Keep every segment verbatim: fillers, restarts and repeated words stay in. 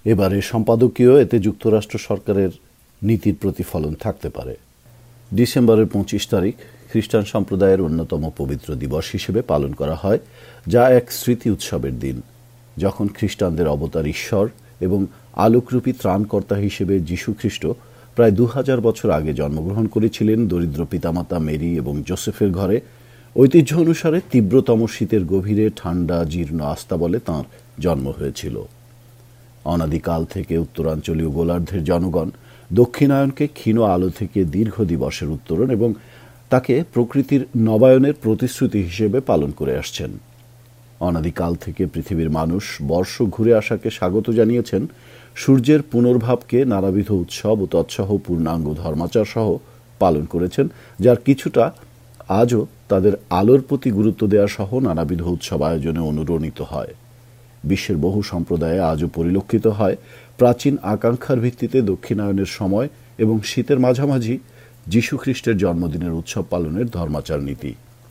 এবারে সম্পাদকীয় এতে যুক্তরাষ্ট্র সরকারের নীতির প্রতিফলন থাকতে পারে। ডিসেম্বরের পঁচিশ তারিখ খ্রিস্টান সম্প্রদায়ের অন্যতম পবিত্র দিবস হিসেবে পালন করা হয়, যা এক স্মৃতি উৎসবের দিন, যখন খ্রিস্টানদের অবতার ঈশ্বর এবং আলোকরূপী ত্রাণকর্তা হিসেবে যীশু খ্রিস্ট প্রায় দু হাজার বছর আগে জন্মগ্রহণ করেছিলেন দরিদ্র পিতামাতা মেরি এবং জোসেফের ঘরে। ঐতিহ্য অনুসারে তীব্রতম শীতের গভীরে ঠান্ডা জীর্ণ আস্তাবলে তাঁর জন্ম হয়েছিল। অনাদিকাল থেকে উত্তরাঞ্চলীয় গোলার্ধের জনগণ দক্ষিণায়নকে ক্ষীণ আলো থেকে দীর্ঘ দিবসের উত্তরণ এবং তাকে প্রকৃতির নবায়নের প্রতিশ্রুতি হিসেবে পালন করে আসছেন। অনাদিকাল থেকে পৃথিবীর মানুষ বর্ষ ঘুরে আসাকে স্বাগত জানিয়েছেন, সূর্যের পুনর্ভাবকে নানাবিধ উৎসব ও তৎসহ পূর্ণাঙ্গ ধর্মাচার সহ পালন করেছেন, যার কিছুটা আজও তাদের আলোর প্রতি গুরুত্ব দেওয়া সহ নানাবিধ উৎসব আয়োজনে অনুরণিত হয়। বিশ্বের বহু সম্প্রদায়ে আজও পরিলক্ষিত হয় প্রাচীন আকাঙ্ক্ষার ভিত্তিতে দক্ষিণায়নের সময় এবং শীতের মাঝামাঝি যীশুখ্রিস্টের জন্মদিনের উৎসব পালনের ধর্মাচার নীতি।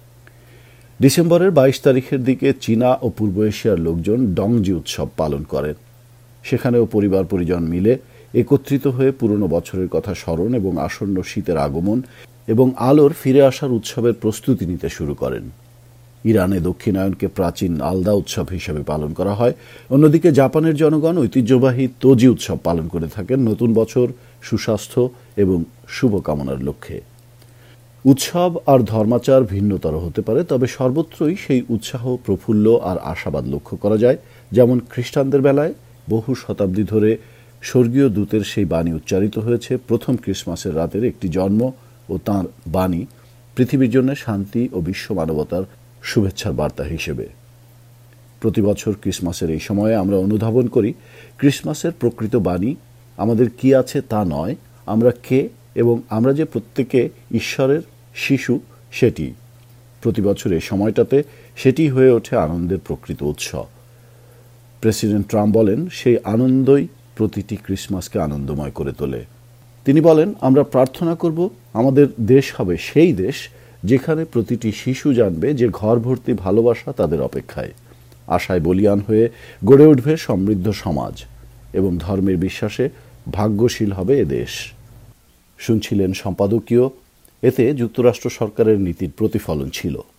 ডিসেম্বরের বাইশ তারিখের দিকে চীনা ও পূর্ব এশিয়ার লোকজন ডংজি উৎসব পালন করেন। সেখানেও পরিবার পরিজন মিলে একত্রিত হয়ে পুরনো বছরের কথা স্মরণ এবং আসন্ন শীতের আগমন এবং আলোর ফিরে আসার উৎসবের প্রস্তুতি নিতে শুরু করেন। ইরানে দক্ষিণায়নকে প্রাচীন আলদা উৎসব হিসেবে পালন করা হয়। অন্যদিকে জাপানের জনগণ ঐতিহ্যবাহী তোজি উৎসব পালন করে থাকেন নতুন বছর, সুস্বাস্থ্য এবং শুভকামনার লক্ষ্যে। উৎসব আর ধর্মাচার ভিন্নতর হতে পারে, তবে সর্বত্রই সেই উৎসাহ, প্রফুল্ল আর আশাবাদ লক্ষ্য করা যায়। যেমন খ্রিস্টানদের বেলায় বহু শতাব্দী ধরে স্বর্গীয় দূতের সেই বাণী উচ্চারিত হয়েছে প্রথম ক্রিসমাসের রাতের একটি জন্ম ও তাঁর বাণী পৃথিবীর জন্য শান্তি ও বিশ্ব মানবতার শুভেচ্ছার বার্তা হিসেবে। প্রতি বছর ক্রিসমাসের এই সময়ে আমরা অনুধাবন করি ক্রিসমাসের প্রকৃত বাণী আমাদের কি আছে তা নয়, আমরা কে এবং আমরা যে প্রত্যেকে ঈশ্বরের শিশু সেটি। প্রতি বছর এই সময়টাতে সেটি হয়ে ওঠে আনন্দের প্রকৃত উৎস। প্রেসিডেন্ট ট্রাম্প বলেন, সেই আনন্দই প্রতিটি ক্রিসমাসকে আনন্দময় করে তোলে। তিনি বলেন, আমরা প্রার্থনা করব আমাদের দেশ হবে সেই দেশ যেখানে প্রতিটি শিশু জানবে যে ঘর ভর্তি ভালোবাসা তাদের অপেক্ষায়। আশায় বলিয়ান হয়ে গড়ে উঠবে সমৃদ্ধ সমাজ এবং ধর্মের বিশ্বাসে ভাগ্যশীল হবে এ দেশ। শুনছিলেন সম্পাদকীয়। এতে যুক্তরাষ্ট্র সরকারের নীতির প্রতিফলন ছিল।